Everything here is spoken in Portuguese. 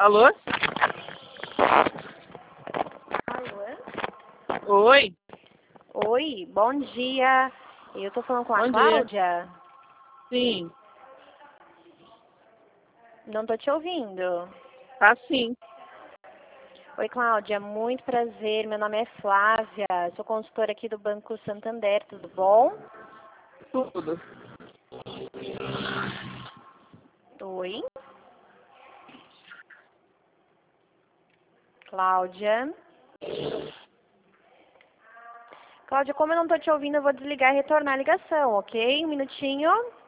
Alô? Alô? Oi? Oi, bom dia. Eu tô falando com a Bom dia. Cláudia. Sim, Não tô te ouvindo. tá sim. Oi, Cláudia, muito prazer. Meu nome é Flávia. Sou consultora aqui do Banco Santander, tudo bom? Tudo. Oi. Cláudia. Cláudia, como eu não tô te ouvindo, eu vou desligar e retornar a ligação, ok? Um minutinho.